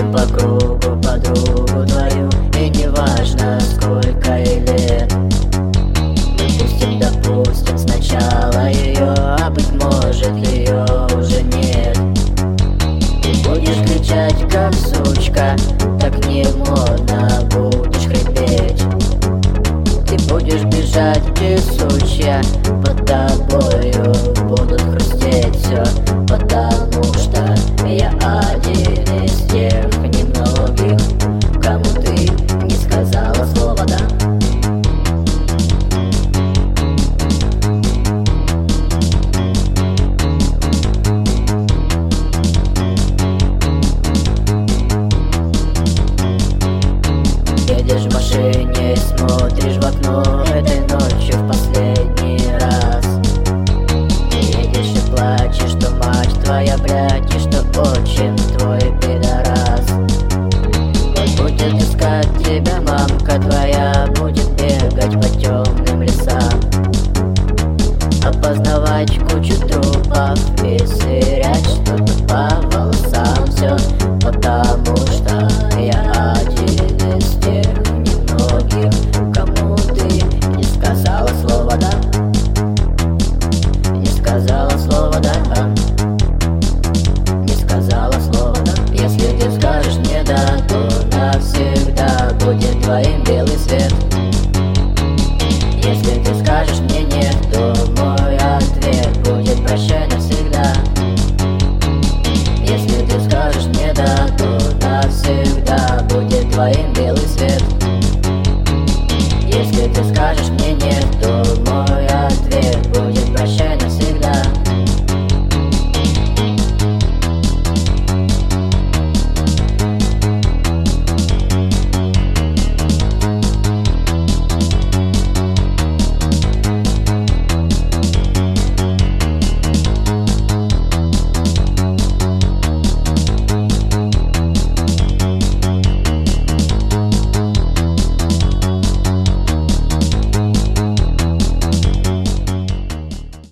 по кругу подругу твою, и неважно сколько ей лет. Допустим, сначала ее, а быть может ее уже нет. Ты будешь кричать как сучка, так не модно, будешь хрипеть. Ты будешь бежать, где сучья, под тобою будут хрустеть все, потому что я один из тех немногих, кому ты не сказала слово «да». Едешь в машине, смотришь в окно этой ночью в последний раз. Едешь и плачешь, что мать твоя прячешь, что отчим твой пидорас. Вот будет искать тебя мамка твоя, будет бегать по темным лесам, опознавать кучу трупов и сверять что-то по волосам. Все потому что я один из тех немногих, кому ты не сказала слово «да». Не сказала слово «да». Не сказала слово «да». Если ты скажешь мне «да», то навсегда будет твоим белый свет. Если ты скажешь мне «нет», то мой ответ будет прощай навсегда. Если ты скажешь мне «да», то навсегда будет твоим